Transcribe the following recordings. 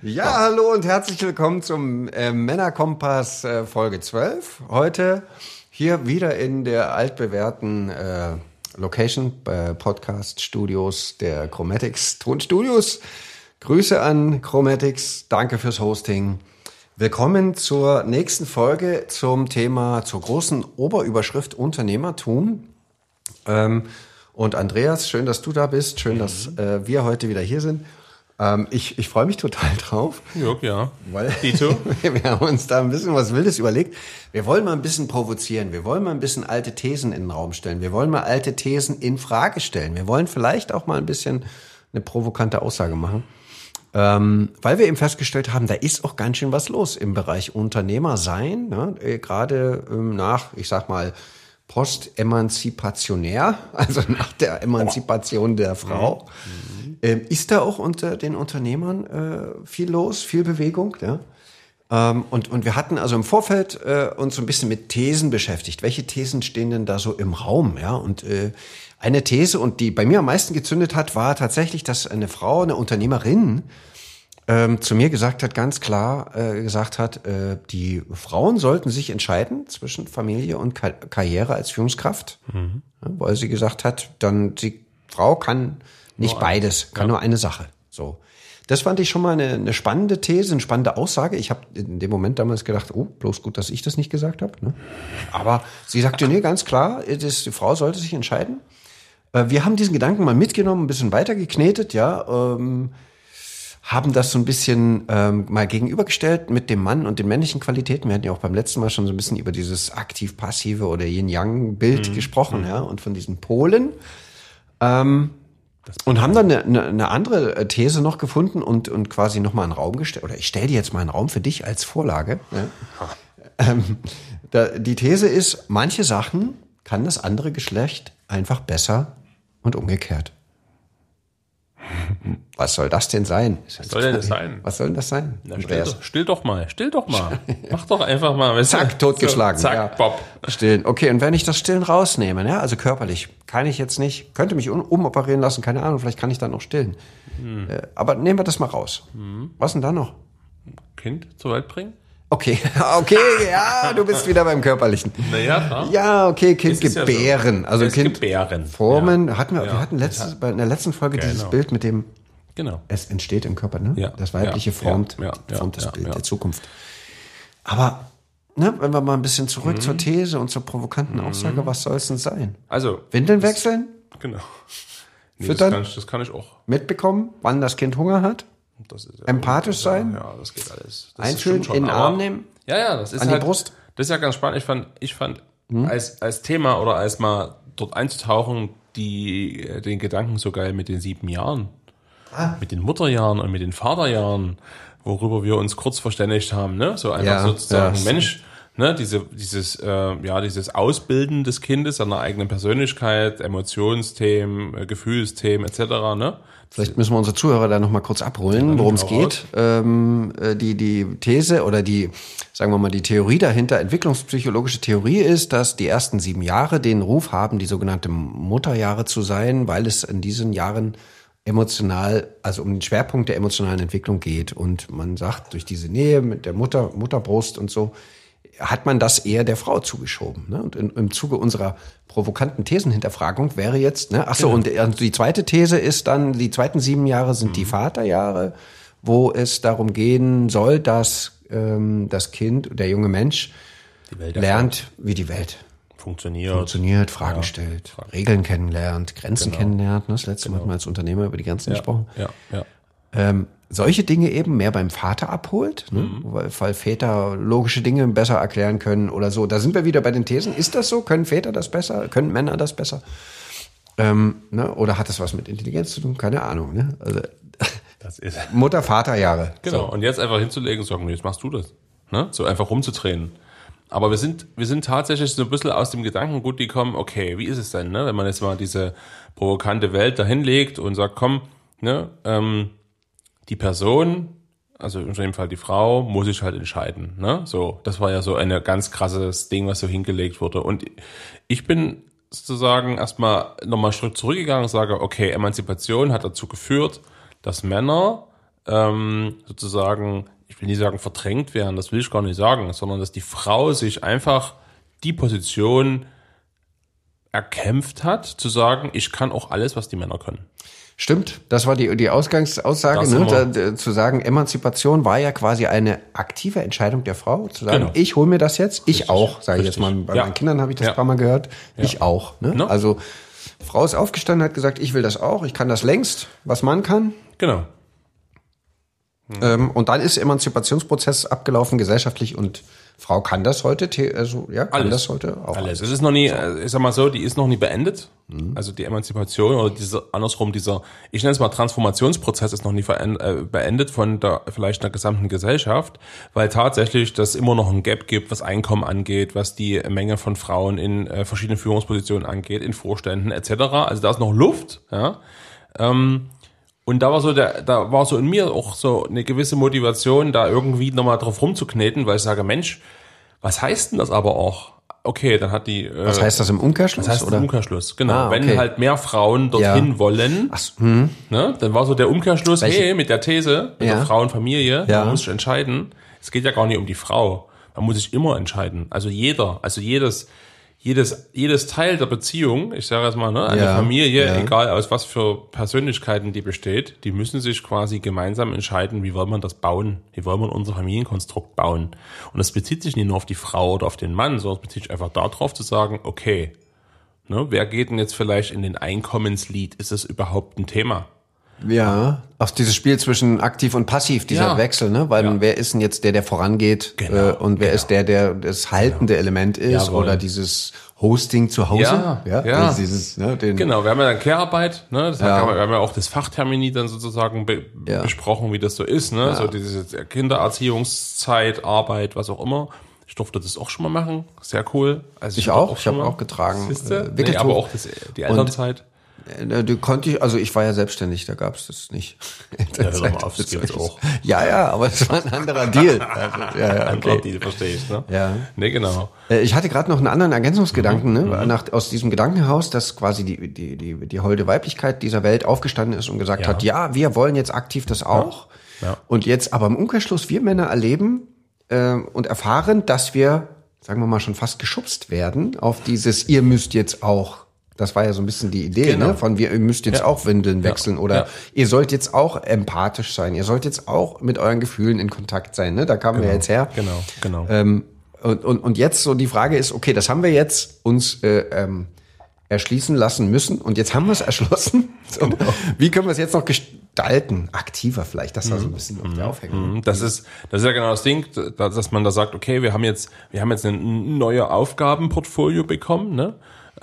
Ja, hallo und herzlich willkommen zum Männerkompass Folge 12. Heute hier wieder in der altbewährten Location Podcast Studios der Chromatics Tonstudios. Grüße an Chromatics, danke fürs Hosting. Willkommen zur nächsten Folge zum Thema, zur großen Oberüberschrift Unternehmertum. Und Andreas, schön, dass du da bist, schön, dass wir heute wieder hier sind. Ich freue mich total drauf. Ja. Weil Dito. wir haben uns da ein bisschen was Wildes überlegt. Wir wollen mal ein bisschen provozieren. Wir wollen mal ein bisschen alte Thesen in den Raum stellen. Wir wollen mal alte Thesen in Frage stellen. Wir wollen vielleicht auch mal ein bisschen eine provokante Aussage machen. Weil wir eben festgestellt haben, da ist auch ganz schön was los im Bereich Unternehmersein. Ne? Gerade nach, ich sag mal, postemanzipationär, also nach der Emanzipation der Frau. Ist da auch unter den Unternehmern viel los, viel Bewegung? Ja? Und wir hatten also im Vorfeld uns so ein bisschen mit Thesen beschäftigt. Welche Thesen stehen denn da so im Raum? Ja? Und eine These, und die bei mir am meisten gezündet hat, war tatsächlich, dass eine Frau, eine Unternehmerin, zu mir gesagt hat, ganz klar gesagt hat, die Frauen sollten sich entscheiden zwischen Familie und Karriere als Führungskraft. Ja, weil sie gesagt hat, dann die Frau kann nicht beides, kann nur eine Sache. So, das fand ich schon mal eine spannende These, eine spannende Aussage. Ich habe in dem Moment damals gedacht, oh, bloß gut, dass ich das nicht gesagt habe. Ne? Aber sie sagte, nee, ganz klar, die Frau sollte sich entscheiden. Wir haben diesen Gedanken mal mitgenommen, ein bisschen weiter geknetet, ja, haben das so ein bisschen mal gegenübergestellt mit dem Mann und den männlichen Qualitäten. Wir hatten ja auch beim letzten Mal schon so ein bisschen über dieses aktiv-passive oder Yin-Yang-Bild gesprochen, ja, und von diesen Polen. Und haben dann eine andere These noch gefunden und quasi nochmal einen Raum gestellt. Oder ich stelle dir jetzt mal einen Raum für dich als Vorlage. Ja. Die These ist, manche Sachen kann das andere Geschlecht einfach besser und umgekehrt. Was soll das denn sein? Was soll denn das sein? Was soll denn das sein? Na, still doch mal. Mach doch einfach mal. Weißt Zack, totgeschlagen. So, zack, ja. Bob. Stillen. Okay, und wenn ich das Stillen rausnehme, ne, also körperlich, kann ich jetzt nicht, könnte mich umoperieren lassen, keine Ahnung, vielleicht kann ich dann noch stillen. Aber nehmen wir das mal raus. Was denn da noch? Kind zur Welt bringen? Okay, ja, du bist wieder beim Körperlichen. Naja, klar. Ja, okay, Kind gebären. Ja so. Also Kind gebären. Formen. Ja. Wir hatten bei der letzten Folge dieses Bild mit dem, es entsteht im Körper, ne? Ja. Das Weibliche formt das Bild der Zukunft. Aber, ne, wenn wir mal ein bisschen zurück zur These und zur provokanten Aussage, was soll es denn sein? Also. Windeln wechseln? Genau. Nee, Füttern? Das kann ich auch. Mitbekommen, wann das Kind Hunger hat? Das ist empathisch sein? Ja, das geht alles. Einfühlen, in den Arm nehmen? Ja, das ist an halt, die Brust? Das ist ja ganz spannend. Ich fand als Thema oder als mal dort einzutauchen, den Gedanken so geil mit den 7 Jahren. Mit den Mutterjahren und mit den Vaterjahren, worüber wir uns kurz verständigt haben, ne? So einfach sozusagen, Mensch, ne? Dieses Ausbilden des Kindes, seiner eigenen Persönlichkeit, Emotionsthemen, Gefühlsthemen, etc., ne? Vielleicht müssen wir unsere Zuhörer da noch mal kurz abholen, worum es geht. Die These oder sagen wir mal, die Theorie dahinter, entwicklungspsychologische Theorie ist, dass die ersten 7 Jahre den Ruf haben, die sogenannte Mutterjahre zu sein, weil es in diesen Jahren emotional, also um den Schwerpunkt der emotionalen Entwicklung geht. Und man sagt, durch diese Nähe mit der Mutterbrust und so, hat man das eher der Frau zugeschoben. Ne? Und im Zuge unserer provokanten Thesenhinterfragung wäre jetzt, ne? Und die zweite These ist dann, die zweiten 7 Jahre sind die Vaterjahre, wo es darum gehen soll, dass das Kind, der junge Mensch, lernt, wie die Welt funktioniert, Fragen stellt, Regeln kennenlernt, Grenzen kennenlernt. Ne? Das letzte Mal hatten wir als Unternehmer über die Grenzen gesprochen. Solche Dinge eben mehr beim Vater abholt, ne? Weil Väter logische Dinge besser erklären können oder so. Da sind wir wieder bei den Thesen. Ist das so? Können Väter das besser? Können Männer das besser? Ne? Oder hat das was mit Intelligenz zu tun? Keine Ahnung. Ne? Also, das ist Mutter-Vater-Jahre. Genau. So. Und jetzt einfach hinzulegen und sagen, jetzt machst du das. Ne? So einfach rumzudrehen. Aber wir sind tatsächlich so ein bisschen aus dem Gedankengut gekommen, okay, wie ist es denn, ne? Wenn man jetzt mal diese provokante Welt dahin legt und sagt, komm, ne, die Person, also in dem Fall die Frau, muss sich halt entscheiden, ne? So, das war ja so ein ganz krasses Ding, was so hingelegt wurde. Und ich bin sozusagen erstmal nochmal einen Schritt zurückgegangen und sage, okay, Emanzipation hat dazu geführt, dass Männer sozusagen, ich will nicht sagen verdrängt werden, das will ich gar nicht sagen, sondern dass die Frau sich einfach die Position erkämpft hat, zu sagen, ich kann auch alles, was die Männer können. Stimmt, das war die Ausgangsaussage, ne? Zu sagen, Emanzipation war ja quasi eine aktive Entscheidung der Frau, zu sagen, ich hole mir das jetzt, ich auch, sage ich jetzt mal, bei meinen Kindern habe ich das ein paar Mal gehört, ich auch. Ne? No. Also Frau ist aufgestanden, hat gesagt, ich will das auch, ich kann das längst, was man kann. Genau. Und dann ist Emanzipationsprozess abgelaufen, gesellschaftlich, und Frau kann das heute, kann das heute auch. Alles. Es ist noch nie, ich sag mal so, die ist noch nie beendet. Also die Emanzipation oder dieser ich nenne es mal Transformationsprozess ist noch nie beendet von vielleicht einer gesamten Gesellschaft, weil tatsächlich das immer noch ein Gap gibt, was Einkommen angeht, was die Menge von Frauen in verschiedenen Führungspositionen angeht, in Vorständen etc. Also da ist noch Luft, ja. Und da war so in mir auch so eine gewisse Motivation, da irgendwie nochmal drauf rumzukneten, weil ich sage, Mensch, was heißt denn das aber auch? Okay, dann hat die... Was heißt das im Umkehrschluss? Was heißt im Umkehrschluss, genau. Okay. Wenn halt mehr Frauen dorthin wollen, ne, dann war so der Umkehrschluss, mit der These, mit der Frau und Familie, man muss sich entscheiden. Es geht ja gar nicht um die Frau. Man muss sich immer entscheiden. Also jedes Teil der Beziehung, ich sage jetzt mal, ne, eine Familie, egal aus was für Persönlichkeiten die besteht, die müssen sich quasi gemeinsam entscheiden, wie wollen wir das bauen, wie wollen wir unser Familienkonstrukt bauen. Und das bezieht sich nicht nur auf die Frau oder auf den Mann, sondern es bezieht sich einfach darauf zu sagen, okay, ne, wer geht denn jetzt vielleicht in den Einkommenslead? Ist das überhaupt ein Thema? Ja, auch dieses Spiel zwischen aktiv und passiv, dieser Wechsel, ne? Weil wer ist denn jetzt der vorangeht, und wer ist der das haltende Element ist, oder dieses Hosting zu Hause? Also dieses, ne, genau, wir haben ja dann Care-Arbeit, ne? Wir haben ja auch das Fachtermini dann sozusagen besprochen, wie das so ist, ne? So diese Kindererziehungszeit, Arbeit, was auch immer. Ich durfte das auch schon mal machen, sehr cool. Also ich habe auch getragen. Aber auch die Elternzeit. Ich war ja selbstständig, da gab's das nicht. Das gibt's auch. Ja, aber es war ein anderer Deal. Anderer Deal, verstehe ich, ne? Ja. Nee, genau. Ich hatte gerade noch einen anderen Ergänzungsgedanken, ne? Aus diesem Gedankenhaus, dass quasi die holde Weiblichkeit dieser Welt aufgestanden ist und gesagt hat, wir wollen jetzt aktiv das auch. Ja. Und jetzt aber im Umkehrschluss wir Männer erleben und erfahren, dass wir, sagen wir mal, schon fast geschubst werden auf dieses, ihr müsst jetzt auch. Das war ja so ein bisschen die Idee, ne? Von ihr müsst jetzt auch Windeln wechseln oder ihr sollt jetzt auch empathisch sein, ihr sollt jetzt auch mit euren Gefühlen in Kontakt sein, ne? Da kamen wir jetzt her. Genau. Und jetzt so die Frage ist, okay, das haben wir jetzt uns erschließen lassen müssen und jetzt haben wir es erschlossen. So, wie können wir es jetzt noch gestalten? Aktiver vielleicht, das war so ein bisschen auf der Aufhängung. Das ist ja genau das Ding, dass man da sagt, okay, wir haben jetzt ein neues Aufgabenportfolio bekommen, ne?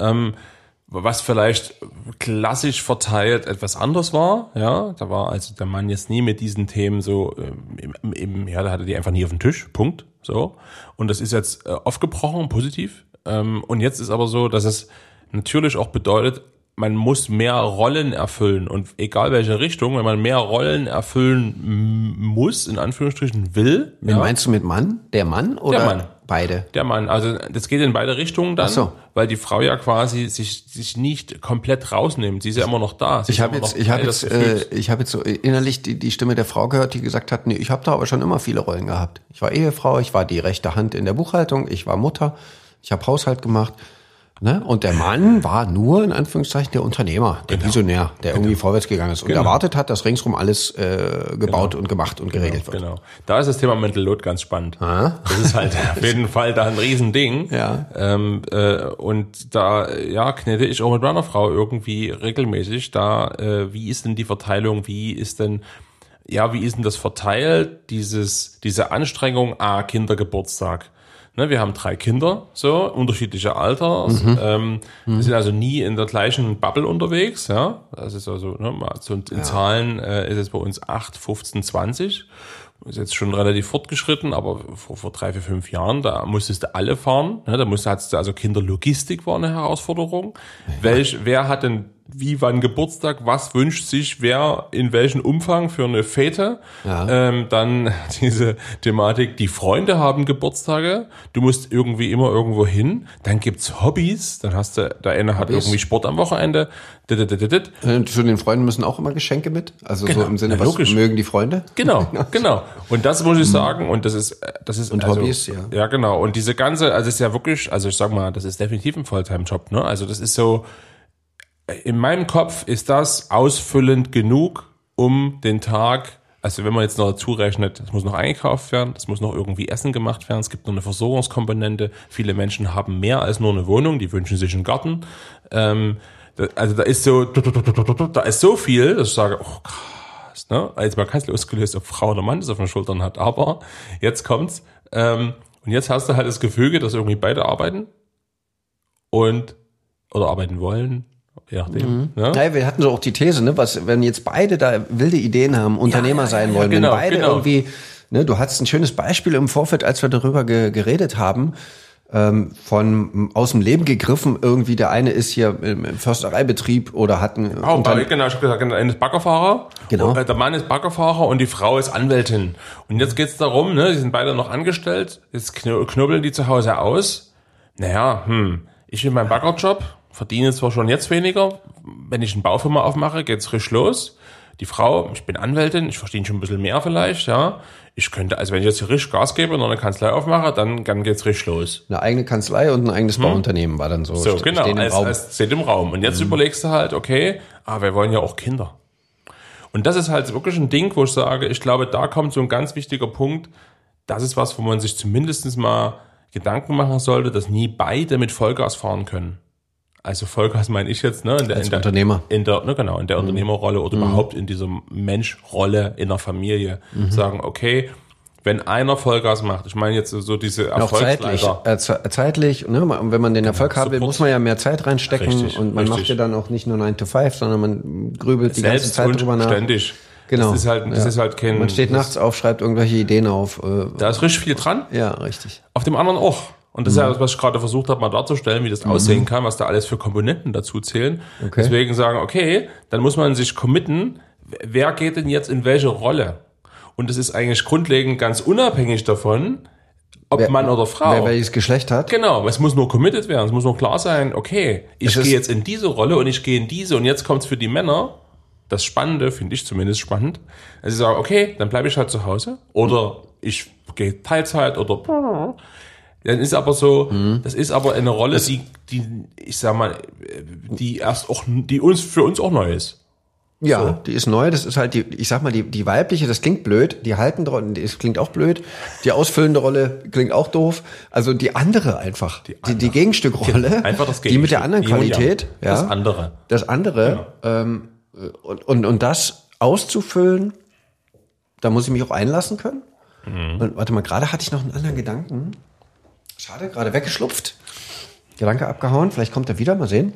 Was vielleicht klassisch verteilt etwas anders war, ja, da war also der Mann jetzt nie mit diesen Themen so, da hatte die einfach nie auf den Tisch, Punkt, so. Und das ist jetzt aufgebrochen, positiv, und jetzt ist aber so, dass es natürlich auch bedeutet, man muss mehr Rollen erfüllen und egal welche Richtung, wenn man mehr Rollen erfüllen muss, in Anführungsstrichen will. Wen meinst du mit Mann? Der Mann oder der Mann. Beide? Der Mann, also das geht in beide Richtungen dann, weil die Frau ja quasi sich nicht komplett rausnimmt. Sie ist ja immer noch da. Ich habe jetzt so innerlich die Stimme der Frau gehört, die gesagt hat, nee, ich habe da aber schon immer viele Rollen gehabt. Ich war Ehefrau, ich war die rechte Hand in der Buchhaltung, ich war Mutter, ich habe Haushalt gemacht. Ne? Und der Mann war nur, in Anführungszeichen, der Unternehmer, der Visionär, der irgendwie vorwärts gegangen ist und erwartet hat, dass ringsrum alles gebaut und gemacht und geregelt wird. Genau. Da ist das Thema Mental Load ganz spannend. Das ist halt auf jeden Fall da ein Riesending. Und da knete ich auch mit meiner Frau irgendwie regelmäßig wie ist denn die Verteilung, wie ist denn das verteilt, diese Anstrengung, Kindergeburtstag. Ne, wir haben 3 Kinder, so, unterschiedliche Alters, wir sind also nie in der gleichen Bubble unterwegs, ja, das ist also, ne, in Zahlen ist es bei uns 8, 15, 20, ist jetzt schon relativ fortgeschritten, aber vor 3, 4, 5 Jahren, da musstest du alle fahren, ne, hattest du also Kinderlogistik war eine Herausforderung, wer hat denn wie, wann Geburtstag, was wünscht sich wer in welchem Umfang für eine Fete. Ja. Dann diese Thematik, die Freunde haben Geburtstage, du musst irgendwie immer irgendwo hin. Dann gibt's Hobbys, dann hast du, der eine hat irgendwie Sport am Wochenende. Zu den Freunden müssen auch immer Geschenke mit? Also Genau. so im Sinne, Ja, was logisch. mögen die Freunde? Genau. Und das muss ich sagen, und das ist Und also, Hobbys, ja. Ja, genau. Und diese ganze, also es ist ja wirklich, also ich sag mal, das ist definitiv ein Volltime-Job, ne? Also das ist so, in meinem Kopf ist das ausfüllend genug, um den Tag, also wenn man jetzt noch dazu rechnet, es muss noch eingekauft werden, es muss noch irgendwie Essen gemacht werden, es gibt noch eine Versorgungskomponente, viele Menschen haben mehr als nur eine Wohnung, die wünschen sich einen Garten, also da ist so viel, dass ich sage, oh krass, ne? Jetzt mal ganz losgelöst, ob Frau oder Mann das auf den Schultern hat, aber jetzt kommt's, und jetzt hast du halt das Gefüge, dass irgendwie beide arbeiten oder arbeiten wollen, je nachdem. Ne? Naja, wir hatten so auch die These, ne, was, wenn jetzt beide da wilde Ideen haben, Unternehmer sein wollen, genau, wenn beide irgendwie, ne, du hattest ein schönes Beispiel im Vorfeld, als wir darüber geredet haben, aus dem Leben gegriffen, irgendwie der eine ist hier im Förstereibetrieb oder hat ein Genau, ich habe gesagt, der eine ist Baggerfahrer, Genau. Der Mann ist Baggerfahrer und die Frau ist Anwältin. Und jetzt geht's darum, ne, die sind beide noch angestellt, jetzt knubbeln die zu Hause aus. Naja, ich in meinem Baggerjob verdiene zwar schon jetzt weniger, wenn ich eine Baufirma aufmache, geht's frisch los. Die Frau, ich bin Anwältin, ich verdiene schon ein bisschen mehr vielleicht, ja. Ich könnte, also wenn ich jetzt hier richtig Gas gebe und noch eine Kanzlei aufmache, dann geht's richtig los. eine eigene Kanzlei und ein eigenes Bauunternehmen war dann so. So, genau, stehen im Raum. als steht im Raum. Und jetzt überlegst du halt, okay, wir wollen ja auch Kinder. Und das ist halt wirklich ein Ding, wo ich sage, ich glaube, da kommt so ein ganz wichtiger Punkt. Das ist was, wo man sich zumindest mal Gedanken machen sollte, dass nie beide mit Vollgas fahren können. Also Vollgas meine ich jetzt, ne, Als Unternehmer. in der Unternehmerrolle oder überhaupt in dieser Menschrolle in der Familie sagen, okay, wenn einer Vollgas macht, ich meine jetzt so diese Auch Erfolgsleiter. zeitlich, ne, wenn man den Erfolg haben will, Support. muss man ja mehr Zeit reinstecken Richtig, und man macht ja dann auch nicht nur 9 to 5, sondern man grübelt die ganze Selbst Zeit und drüber nach. ständig. Genau. Das ist halt kein. Man steht nachts auf, schreibt irgendwelche Ideen auf. Da ist richtig viel dran. Ja, richtig. Auf dem anderen auch. Und das ist ja das, was ich gerade versucht habe, mal darzustellen, wie das aussehen kann, was da alles für Komponenten dazu zählen. Okay. Deswegen sagen, okay, dann muss man sich committen, wer geht denn jetzt in welche Rolle? Und das ist eigentlich grundlegend ganz unabhängig davon, ob Mann oder Frau. Wer welches Geschlecht hat. Genau, es muss nur committed werden, es muss nur klar sein, okay, ich Es gehe ist- jetzt in diese Rolle und ich gehe in diese und jetzt kommt's für die Männer. Das Spannende, finde ich zumindest spannend. Also ich sage, okay, dann bleibe ich halt zu Hause oder ich gehe Teilzeit oder dann ist aber so, das ist aber eine Rolle, die ich sag mal, die für uns auch neu ist. Ja, So. die ist neu. Das ist halt ich sag mal, die weibliche, das klingt blöd. Die haltende Rolle, das klingt auch blöd. Die ausfüllende Rolle klingt auch doof. Also die andere einfach. Die Gegenstückrolle. Einfach das Die mit der Gegenstück. anderen Yin und Yang. Qualität. Ja. Das andere. Das andere. Und das auszufüllen, da muss ich mich auch einlassen können. Und warte mal, gerade hatte ich noch einen anderen Gedanken. Schade, gerade weggeschlupft. Gedanke abgehauen. Vielleicht kommt er wieder. Mal sehen.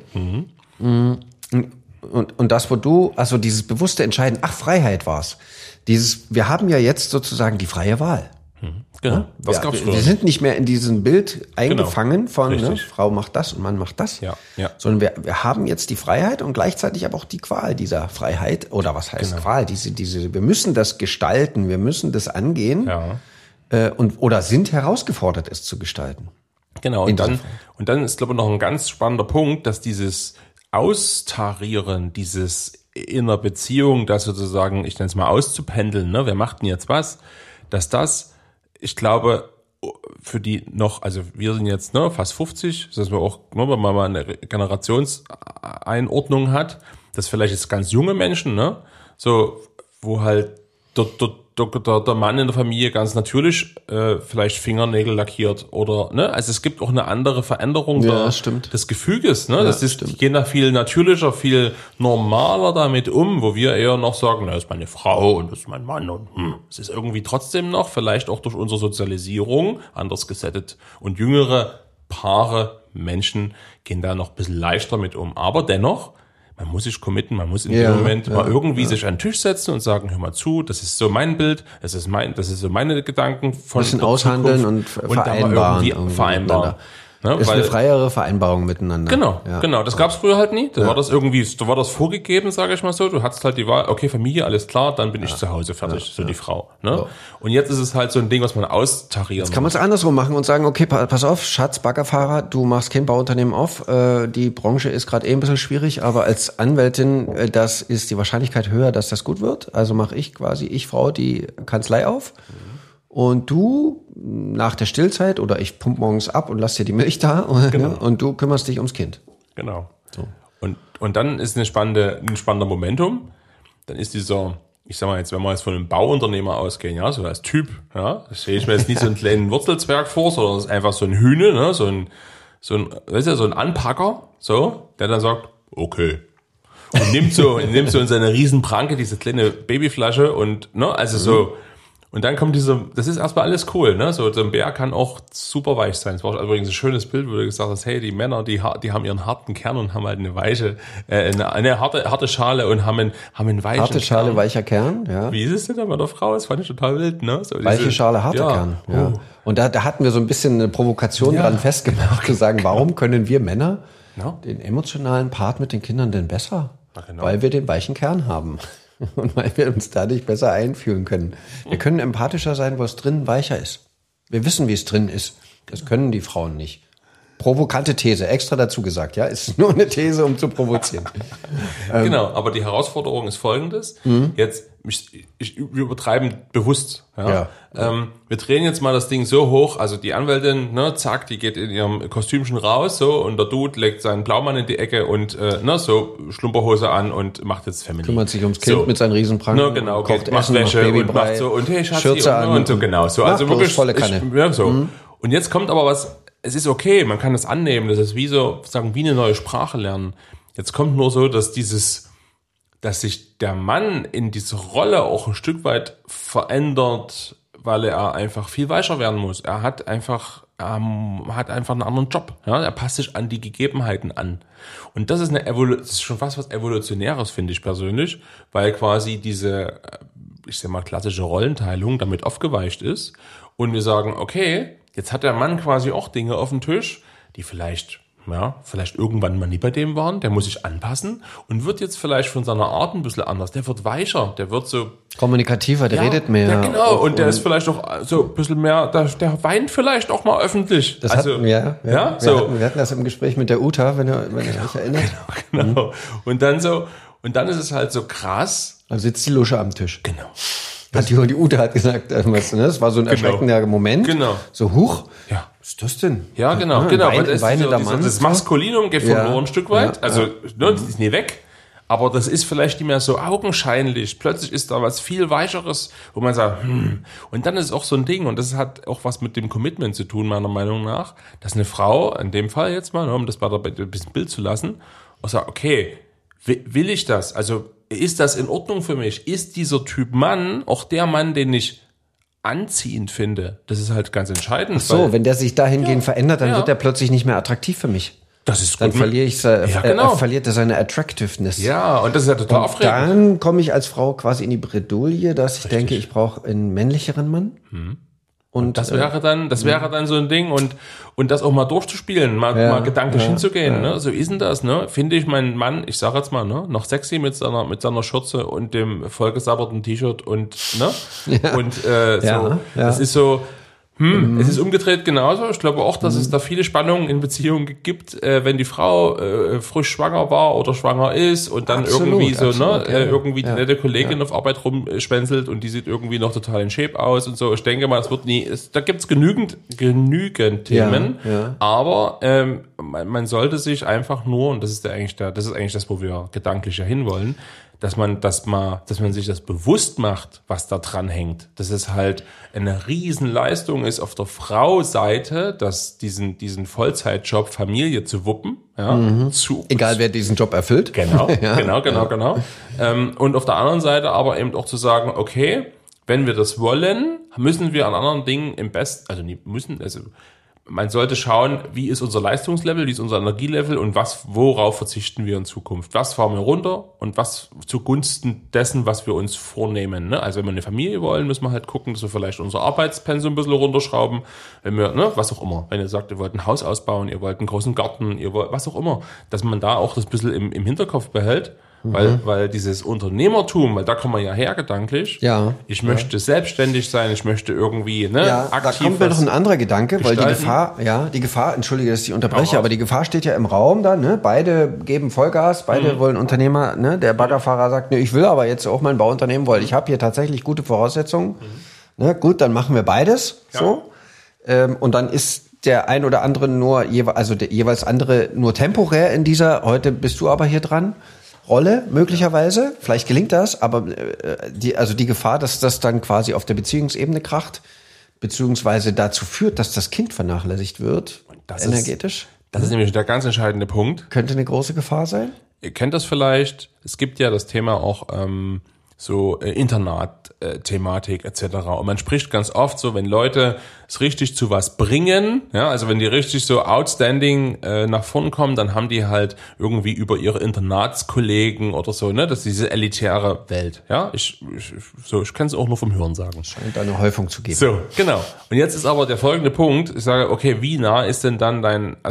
Und das, wo du, also dieses bewusste Entscheiden, Freiheit war's. Wir haben ja jetzt sozusagen die freie Wahl. Genau. Das gab's Wir früher. sind nicht mehr in diesem Bild eingefangen von, ne, Richtig. Frau macht das und Mann macht das. Ja, ja. Sondern wir haben jetzt die Freiheit und gleichzeitig aber auch die Qual dieser Freiheit. Oder was heißt Qual? Wir müssen das gestalten, wir müssen das angehen. Ja. Oder sind herausgefordert, es zu gestalten. Genau, In und diesem dann ist, glaube ich, noch ein ganz spannender Punkt, dass dieses Austarieren, dieses in einer Beziehung, das sozusagen, ich nenne es mal auszupendeln, ne, wer macht denn jetzt was, dass das, ich glaube, für die noch, also wir sind jetzt fast 50, dass wir auch, wenn man mal eine Generationseinordnung hat, dass vielleicht jetzt ganz junge Menschen, ne, so, wo halt der Mann in der Familie ganz natürlich vielleicht Fingernägel lackiert oder, ne, also es gibt auch eine andere Veränderung des Gefüges, ne, die gehen da viel natürlicher, viel normaler damit um, wo wir eher noch sagen, das ist meine Frau und das ist mein Mann und es ist irgendwie trotzdem noch, vielleicht auch durch unsere Sozialisierung anders gesettet und jüngere Paare, Menschen gehen da noch ein bisschen leichter mit um, aber dennoch, man muss sich committen, man muss in dem Moment mal irgendwie sich an den Tisch setzen und sagen, hör mal zu, das ist so mein Bild, das ist so meine Gedanken von bisschen aushandeln und da mal vereinbaren. vereinbaren. Ne? Ist eine freiere Vereinbarung miteinander. Genau. Das gab's früher halt nie. Da war das vorgegeben, sage ich mal so. Du hattest halt die Wahl, okay, Familie, alles klar, dann bin ich zu Hause fertig, die Frau. Ne? Ja. Und jetzt ist es halt so ein Ding, was man austarieren muss. Jetzt kann man es andersrum machen und sagen, okay, pass auf, Schatz, Baggerfahrer, du machst kein Bauunternehmen auf. Die Branche ist gerade ein bisschen schwierig, aber als Anwältin, das ist die Wahrscheinlichkeit höher, dass das gut wird. Also mache ich Frau, die Kanzlei auf. Und du nach der Stillzeit oder ich pump morgens ab und lass dir die Milch da und du kümmerst dich ums Kind. Genau. So. Und dann ist ein spannender Momentum. Dann ist dieser, ich sag mal jetzt, wenn wir jetzt von einem Bauunternehmer ausgehen, ja, so als Typ, ja, da stelle ich mir jetzt nicht so einen kleinen Wurzelzwerg vor, sondern es ist einfach so ein Hühne, ne, so ein Anpacker, so, der dann sagt, okay. Und nimmt so in seine Riesenpranke diese kleine Babyflasche und, ne, also so. Und dann kommt das ist erstmal alles cool, ne? So ein Bär kann auch super weich sein. Das war übrigens ein schönes Bild, wo du gesagt hast, hey, die Männer, die haben ihren harten Kern und haben halt eine weiche, eine harte Schale und haben einen weichen harte Schale, Kern. Weicher Kern, ja. Wie ist es denn bei der Frau? Das fand ich total wild, ne? So weiche Schale, harter Kern, ja. Und da hatten wir so ein bisschen eine Provokation dran festgemacht, zu sagen, warum können wir Männer den emotionalen Part mit den Kindern denn besser? Genau. Weil wir den weichen Kern haben. Und weil wir uns dadurch besser einfühlen können. Wir können empathischer sein, wo es drinnen weicher ist. Wir wissen, wie es drin ist. Das können die Frauen nicht. Provokante These, extra dazu gesagt, ja, ist nur eine These, um zu provozieren. Genau, aber die Herausforderung ist folgendes. Jetzt, wir übertreiben bewusst. Ja. Wir drehen jetzt mal das Ding so hoch, also die Anwältin, ne, zack, die geht in ihrem Kostümchen raus, so, und der Dude legt seinen Blaumann in die Ecke und, so, Schlumperhose an und macht jetzt Family. Kümmert sich ums Kind mit seinen Riesenpranken. Ne, genau, kocht Essen, macht Wäsche und macht so, und hey, Schatzi, und so, genau, so, also wirklich, volle Kanne. Und jetzt kommt aber was, es ist okay, man kann das annehmen, das ist wie eine neue Sprache lernen. Jetzt kommt nur so, dass sich der Mann in dieser Rolle auch ein Stück weit verändert, weil er einfach viel weicher werden muss. Er hat einfach einen anderen Job. Ja? Er passt sich an die Gegebenheiten an. Und das ist das ist schon fast was Evolutionäres, finde ich persönlich, weil quasi diese, ich sag mal, klassische Rollenteilung damit aufgeweicht ist. Und wir sagen, okay, jetzt hat der Mann quasi auch Dinge auf dem Tisch, die vielleicht irgendwann mal nie bei dem waren. Der muss sich anpassen und wird jetzt vielleicht von seiner Art ein bisschen anders. Der wird weicher, der wird so kommunikativer, der redet mehr. Ja, genau. Und der ist vielleicht auch so ein bisschen mehr, der weint vielleicht auch mal öffentlich. Wir hatten das im Gespräch mit der Uta, wenn ihr euch erinnert. Genau. Und dann ist es halt so krass. Dann sitzt die Lusche am Tisch. Genau. Die Ute hat gesagt, das war so ein erschreckender Moment. Genau. So, was ist das denn? Ja, genau. Das Maskulinum geht verloren ein Stück weit. Das ist nie weg. Aber das ist vielleicht nicht mehr so augenscheinlich. Plötzlich ist da was viel Weicheres, wo man sagt, Und dann ist es auch so ein Ding, und das hat auch was mit dem Commitment zu tun, meiner Meinung nach, dass eine Frau, in dem Fall jetzt mal, um das bei ein bisschen Bild zu lassen, auch sagt, okay, will ich das? Also, ist das in Ordnung für mich? Ist dieser Typ Mann auch der Mann, den ich anziehend finde? Das ist halt ganz entscheidend. Ach so, wenn der sich dahingehend verändert, dann wird er plötzlich nicht mehr attraktiv für mich. Das ist gut. Dann verliert er seine Attractiveness. Ja, und das ist ja total aufregend. Dann komme ich als Frau quasi in die Bredouille, dass ich denke, ich brauche einen männlicheren Mann. Und das wäre dann so ein Ding, und das auch mal durchzuspielen, mal gedanklich hinzugehen, ne? So ist denn das, ne? Finde ich meinen Mann, ich sag jetzt mal, ne, noch sexy mit seiner Schürze und dem vollgesabberten T-Shirt und, ne? Ja. Und es ist so, es ist umgedreht genauso. Ich glaube auch, dass es da viele Spannungen in Beziehungen gibt, wenn die Frau frisch schwanger war oder schwanger ist und dann irgendwie die nette Kollegin auf Arbeit rumschwänzelt und die sieht irgendwie noch total in Shape aus und so. Ich denke mal, da gibt's genügend Themen, aber man sollte sich einfach nur, und das ist eigentlich das, wo wir gedanklich ja hinwollen, dass man sich das bewusst macht, was da dran hängt. Dass es halt eine Riesenleistung ist auf der Frau-Seite, dass diesen Vollzeitjob Familie zu wuppen. Egal wer diesen Job erfüllt. Genau. Und auf der anderen Seite aber eben auch zu sagen, okay, wenn wir das wollen, müssen wir an anderen Dingen man sollte schauen, wie ist unser Leistungslevel, wie ist unser Energielevel und worauf verzichten wir in Zukunft. Was fahren wir runter und was zugunsten dessen, was wir uns vornehmen. Ne? Also wenn wir eine Familie wollen, müssen wir halt gucken, dass wir vielleicht unser Arbeitspensum ein bisschen runterschrauben. Wenn wir, was auch immer, wenn ihr sagt, ihr wollt ein Haus ausbauen, ihr wollt einen großen Garten, ihr wollt was auch immer, dass man da auch das ein bisschen im Hinterkopf behält. Weil dieses Unternehmertum, weil da kommen wir ja her gedanklich. Ja. Ich möchte selbstständig sein, ich möchte irgendwie aktiv. Da kommt mir noch ein anderer Gedanke, weil die Gefahr, entschuldige, dass ich unterbreche, aber die Gefahr steht ja im Raum da, ne? Beide geben Vollgas, beide wollen Unternehmer, ne? Der Baggerfahrer sagt, ne, ich will aber jetzt auch mein Bauunternehmen, weil ich habe hier tatsächlich gute Voraussetzungen. Ne? Gut, dann machen wir beides, so. Und dann ist der ein oder andere der jeweils andere nur temporär in dieser, heute bist du aber hier dran, Rolle, möglicherweise. Vielleicht gelingt das, aber die Gefahr, dass das dann quasi auf der Beziehungsebene kracht, beziehungsweise dazu führt, dass das Kind vernachlässigt wird, energetisch. Das ist nämlich der ganz entscheidende Punkt. Könnte eine große Gefahr sein? Ihr kennt das vielleicht. Es gibt ja das Thema auch Internat-Thematik etc. Und man spricht ganz oft so, wenn Leute es richtig zu was bringen, ja, also wenn die richtig so outstanding nach vorn kommen, dann haben die halt irgendwie über ihre Internatskollegen oder so, ne, das ist diese elitäre Welt, ja. Ich kann es auch nur vom Hörensagen. Scheint eine Häufung zu geben. So, genau. Und jetzt ist aber der folgende Punkt, ich sage, okay, wie nah ist denn dann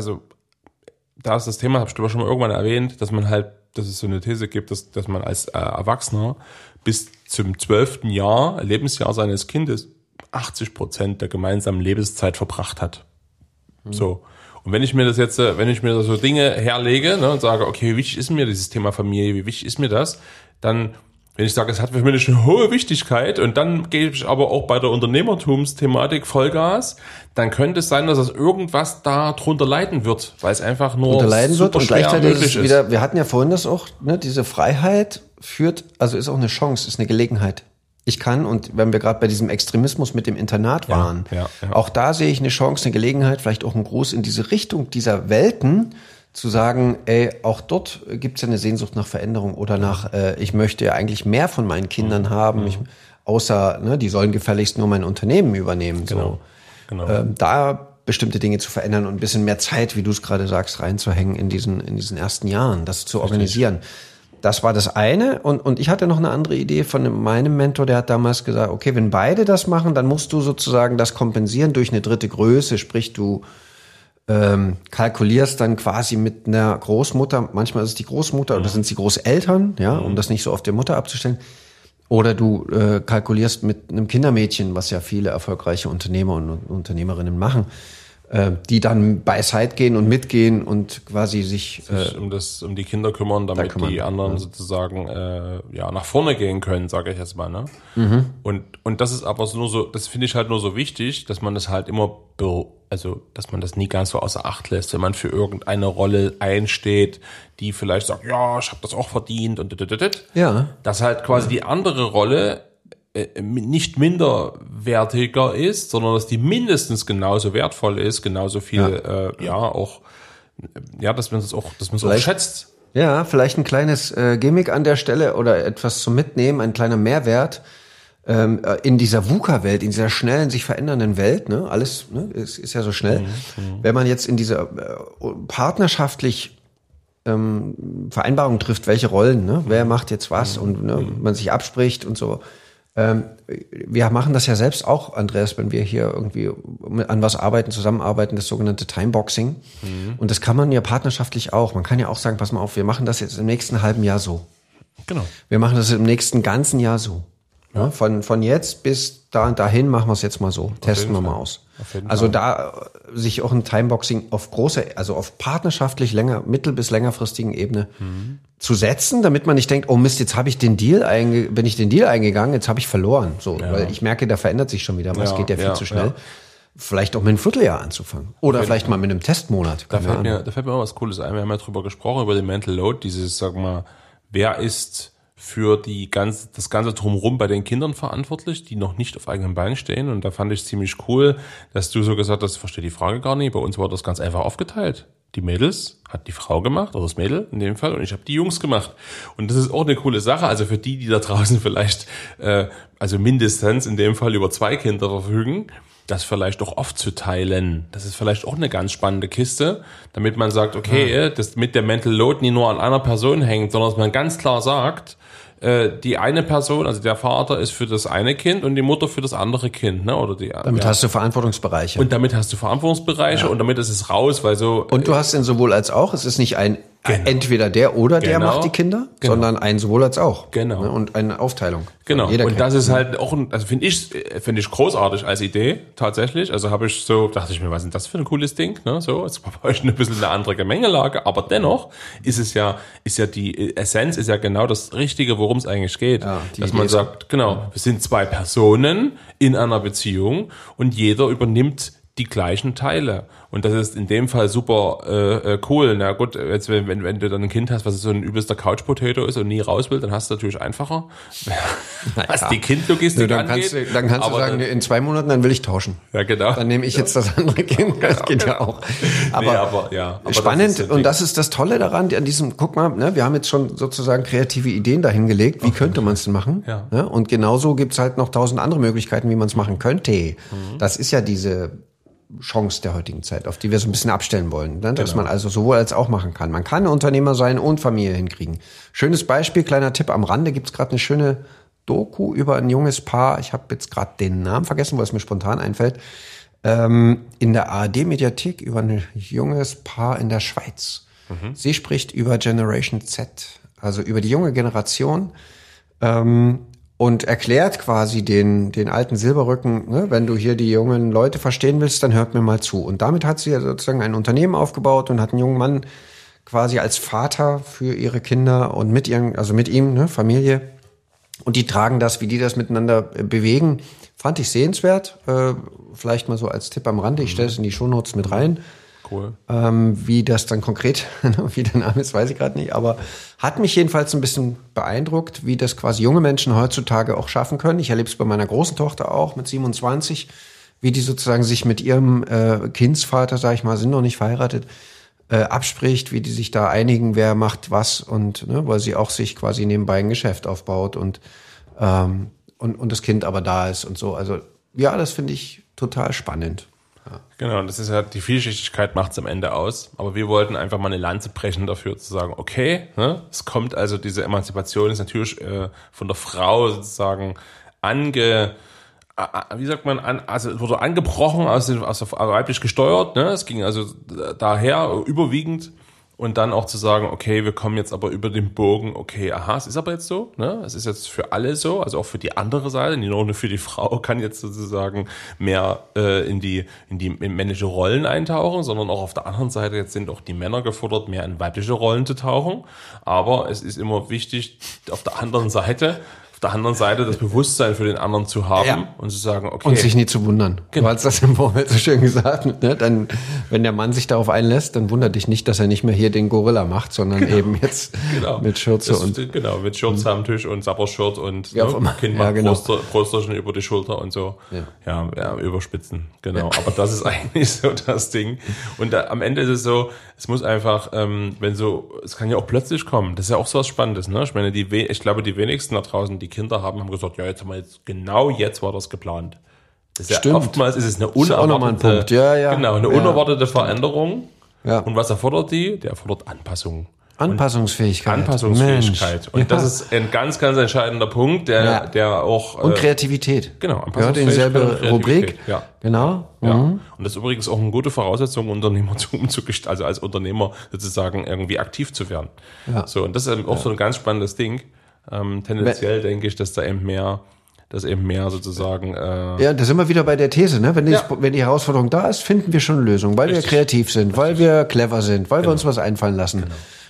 da ist das Thema, habe ich schon mal irgendwann erwähnt, dass es so eine These gibt, dass man als Erwachsener bis zum 12. Lebensjahr seines Kindes 80% der gemeinsamen Lebenszeit verbracht hat. So. Und wenn ich mir da so Dinge herlege, ne, und sage, okay, wie wichtig ist mir dieses Thema Familie, wie wichtig ist mir das, dann, wenn ich sage, es hat für mich eine hohe Wichtigkeit und dann gebe ich aber auch bei der Unternehmertumsthematik Vollgas, dann könnte es sein, dass es irgendwas da drunter leiden wird, weil es einfach nur leiden wird und gleichzeitig möglich ist wieder, wir hatten ja vorhin das auch, ne, diese Freiheit ist auch eine Chance, ist eine Gelegenheit. Ich kann, und wenn wir gerade bei diesem Extremismus mit dem Internat waren, auch da sehe ich eine Chance, eine Gelegenheit, vielleicht auch einen Gruß in diese Richtung dieser Welten, zu sagen, auch dort gibt's ja eine Sehnsucht nach Veränderung oder nach, ich möchte ja eigentlich mehr von meinen Kindern haben, die sollen gefälligst nur mein Unternehmen übernehmen. Genau. Da bestimmte Dinge zu verändern und ein bisschen mehr Zeit, wie du es gerade sagst, reinzuhängen in diesen ersten Jahren, das zu organisieren. Das war das eine. Und ich hatte noch eine andere Idee von meinem Mentor, der hat damals gesagt, okay, wenn beide das machen, dann musst du sozusagen das kompensieren durch eine dritte Größe, sprich du kalkulierst dann quasi mit einer Großmutter, manchmal ist es die Großmutter oder sind es die Großeltern, ja, um das nicht so auf der Mutter abzustellen. Oder du kalkulierst mit einem Kindermädchen, was ja viele erfolgreiche Unternehmer und Unternehmerinnen machen, die dann beiseite gehen und mitgehen und quasi sich um die Kinder kümmern, damit die anderen sozusagen nach vorne gehen können, sage ich jetzt mal, ne? Und das ist aber nur so, das finde ich halt nur so wichtig, dass man das halt immer dass man das nie ganz so außer Acht lässt, wenn man für irgendeine Rolle einsteht, die vielleicht sagt, ja, ich habe das auch verdient und dass halt quasi die andere Rolle nicht minderwertiger ist, sondern dass die mindestens genauso wertvoll ist, genauso viel, dass man es auch schätzt. Ja, vielleicht ein kleines Gimmick an der Stelle oder etwas zum Mitnehmen, ein kleiner Mehrwert in dieser VUCA-Welt, in dieser schnellen, sich verändernden Welt, ne, alles ist ja so schnell. Wenn man jetzt in dieser partnerschaftlich Vereinbarung trifft, welche Rollen, ne, wer macht jetzt was und man sich abspricht und so. Wir machen das ja selbst auch, Andreas, wenn wir hier irgendwie an was zusammenarbeiten, das sogenannte Timeboxing. Und das kann man ja partnerschaftlich auch. Man kann ja auch sagen, pass mal auf, wir machen das jetzt im nächsten halben Jahr so. Genau. Wir machen das im nächsten ganzen Jahr so. Ja, von jetzt bis dahin machen wir es jetzt mal so. Testen wir mal aus. Also da sich auch ein Timeboxing auf auf partnerschaftlich mittel- bis längerfristigen Ebene zu setzen, damit man nicht denkt, oh Mist, jetzt bin ich den Deal eingegangen, jetzt habe ich verloren. So, weil ich merke, da verändert sich schon wieder was, geht ja viel zu schnell. Ja. Vielleicht auch mit einem Vierteljahr anzufangen. Oder vielleicht mal mit einem Testmonat. Da fällt mir auch was Cooles ein. Wir haben ja drüber gesprochen, über den Mental Load, dieses, sag mal, wer ist für das ganze Drumherum bei den Kindern verantwortlich, die noch nicht auf eigenen Beinen stehen. Und da fand ich ziemlich cool, dass du so gesagt hast, ich verstehe die Frage gar nicht. Bei uns war das ganz einfach aufgeteilt. Die Mädels hat die Frau gemacht, oder das Mädel in dem Fall, und ich habe die Jungs gemacht. Und das ist auch eine coole Sache. Also für die da draußen vielleicht, also mindestens in dem Fall über 2 Kinder verfügen, das vielleicht auch aufzuteilen. Das ist vielleicht auch eine ganz spannende Kiste, damit man sagt, okay, das mit der Mental Load nie nur an einer Person hängt, sondern dass man ganz klar sagt, die eine Person, also der Vater ist für das eine Kind und die Mutter für das andere Kind, ne? Oder damit hast du Verantwortungsbereiche. Und damit hast du Verantwortungsbereiche und damit ist es raus, weil so. Und du hast den sowohl als auch. Es ist nicht ein entweder der oder der macht die Kinder, sondern ein sowohl als auch. Genau. Ne? Und eine Aufteilung. Genau. Und das ist halt auch, also finde ich großartig als Idee, tatsächlich. Also dachte ich mir, was ist denn das für ein cooles Ding, ne? So, es war bei euch ein bisschen eine andere Gemengelage, aber dennoch die Essenz ist ja genau das Richtige, worum es eigentlich geht. Ja, dass man sagt, wir sind zwei Personen in einer Beziehung und jeder übernimmt die gleichen Teile. Und das ist in dem Fall super cool. Na gut, jetzt wenn du dann ein Kind hast, was so ein übelster Couch-Potato ist und nie raus will, dann hast du natürlich einfacher, was die Kindlogistik angeht. Dann kannst du sagen, in 2 Monaten, dann will ich tauschen. Ja, genau. Dann nehme ich jetzt das andere Kind. Das geht ja auch. Aber spannend. Und das ist das Tolle daran, an diesem, guck mal, ne, wir haben jetzt schon sozusagen kreative Ideen dahingelegt. Wie könnte man es denn machen? Ja. Ne? Und genauso gibt's halt noch 1000 andere Möglichkeiten, wie man es machen könnte. Das ist ja diese Chance der heutigen Zeit, auf die wir so ein bisschen abstellen wollen, ne? Dass man also sowohl als auch machen kann. Man kann Unternehmer sein und Familie hinkriegen. Schönes Beispiel, kleiner Tipp am Rande, gibt's gerade eine schöne Doku über ein junges Paar. Ich habe jetzt gerade den Namen vergessen, weil es mir spontan einfällt. In der ARD-Mediathek über ein junges Paar in der Schweiz. Sie spricht über Generation Z, also über die junge Generation, und erklärt quasi den alten Silberrücken, ne, wenn du hier die jungen Leute verstehen willst, dann hört mir mal zu. Und damit hat sie ja sozusagen ein Unternehmen aufgebaut und hat einen jungen Mann quasi als Vater für ihre Kinder und mit ihm, ne, Familie. Und die tragen das, wie die das miteinander bewegen, fand ich sehenswert. Vielleicht mal so als Tipp am Rande. Ich stelle es in die Shownotes mit rein. Cool. Wie das dann konkret, wie der Name ist, weiß ich gerade nicht, aber hat mich jedenfalls ein bisschen beeindruckt, wie das quasi junge Menschen heutzutage auch schaffen können. Ich erlebe es bei meiner großen Tochter auch mit 27, wie die sozusagen sich mit ihrem Kindsvater, sag ich mal, sind noch nicht verheiratet, abspricht, wie die sich da einigen, wer macht was und ne, weil sie auch sich quasi nebenbei ein Geschäft aufbaut und das Kind aber da ist und so. Also ja, das finde ich total spannend. Ja. Genau, und das ist ja, die Vielschichtigkeit macht es am Ende aus. Aber wir wollten einfach mal eine Lanze brechen dafür, zu sagen, okay, ne, es kommt also, diese Emanzipation ist natürlich von der Frau sozusagen wurde angebrochen, weiblich gesteuert, ne? Es ging also daher überwiegend. Und dann auch zu sagen, okay, wir kommen jetzt aber über den Bogen, okay, aha, es ist aber jetzt so, ne? Es ist jetzt für alle so, also auch für die andere Seite, nicht nur für die Frau kann jetzt sozusagen mehr in männliche Rollen eintauchen, sondern auch auf der anderen Seite jetzt sind auch die Männer gefordert, mehr in weibliche Rollen zu tauchen. Aber es ist immer wichtig, auf der anderen Seite das Bewusstsein für den anderen zu haben und zu sagen, okay. Und sich nie zu wundern. Genau. Du hast das im Vorfeld so schön gesagt. Ne? Dann, wenn der Mann sich darauf einlässt, dann wundert dich nicht, dass er nicht mehr hier den Gorilla macht, sondern eben jetzt mit Schürze mit Schürze am Tisch und Sappershirt und Kind macht Prosterchen über die Schulter und so. Ja, überspitzen. Genau. Ja. Aber das ist eigentlich so das Ding. Und am Ende ist es so, es muss einfach, es kann ja auch plötzlich kommen. Das ist ja auch so was Spannendes, ne? Ich meine, ich glaube, die wenigsten da draußen, die Kinder haben gesagt, ja, jetzt war das geplant. Das ist ja, oftmals ist es eine unerwartete, eine unerwartete Veränderung. Ja. Und was erfordert die? Der erfordert Anpassung. Anpassungsfähigkeit. Mensch. Und das ist ein ganz, ganz entscheidender Punkt, der auch... Und Kreativität. Genau, Anpassungsfähigkeit. Gehört in dieselbe Rubrik. Ja. Genau. Ja. Und das ist übrigens auch eine gute Voraussetzung, also als Unternehmer sozusagen irgendwie aktiv zu werden. Ja. So, und das ist auch so ein ganz spannendes Ding. Tendenziell denke ich, dass eben mehr sozusagen. Ja, da sind wir wieder bei der These, ne? Wenn die Herausforderung da ist, finden wir schon eine Lösung, weil wir kreativ sind, weil wir clever sind, weil wir uns was einfallen lassen.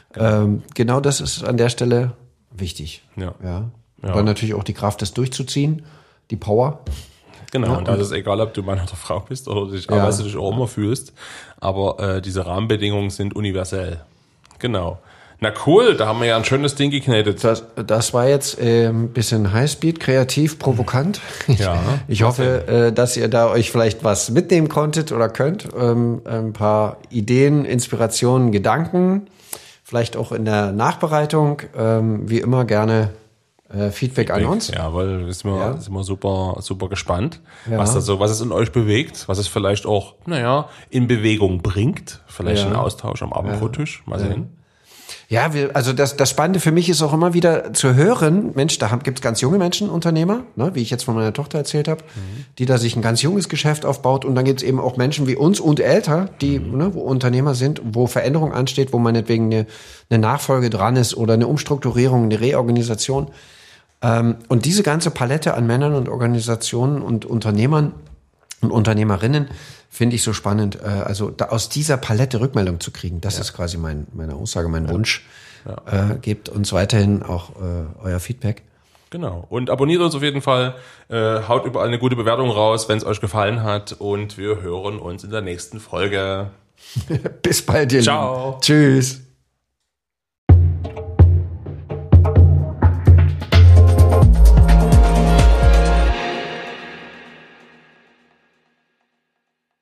Genau das ist an der Stelle wichtig. Ja. Weil natürlich auch die Kraft, das durchzuziehen, die Power. Genau, ja, und das ist egal, ob du Mann oder Frau bist oder dich auch immer fühlst, aber diese Rahmenbedingungen sind universell. Genau. Na cool, da haben wir ja ein schönes Ding geknetet. Das war jetzt ein bisschen Highspeed, kreativ, provokant. Ich hoffe, dass ihr da euch vielleicht was mitnehmen konntet oder könnt. Ein paar Ideen, Inspirationen, Gedanken, vielleicht auch in der Nachbereitung. Wie immer gerne Feedback an uns. Ja, weil sind wir super, super gespannt, Ja. was es in euch bewegt, was es vielleicht auch, in Bewegung bringt. Vielleicht ein Austausch am Abendbrottisch. Mal sehen. Ja, also das Spannende für mich ist auch immer wieder zu hören, Mensch, da gibt's ganz junge Menschen, Unternehmer, ne, wie ich jetzt von meiner Tochter erzählt habe, die da sich ein ganz junges Geschäft aufbaut. Und dann gibt's eben auch Menschen wie uns und älter, die wo Unternehmer sind, wo Veränderung ansteht, wo meinetwegen eine Nachfolge dran ist oder eine Umstrukturierung, eine Reorganisation. Und diese ganze Palette an Männern und Organisationen und Unternehmern und Unternehmerinnen finde ich so spannend. Also da aus dieser Palette Rückmeldung zu kriegen, das ist quasi meine Aussage, mein Wunsch. Gebt uns weiterhin auch euer Feedback. Genau. Und abonniert uns auf jeden Fall. Haut überall eine gute Bewertung raus, wenn es euch gefallen hat. Und wir hören uns in der nächsten Folge. Bis bald, ihr Ciao. Lieben. Tschüss.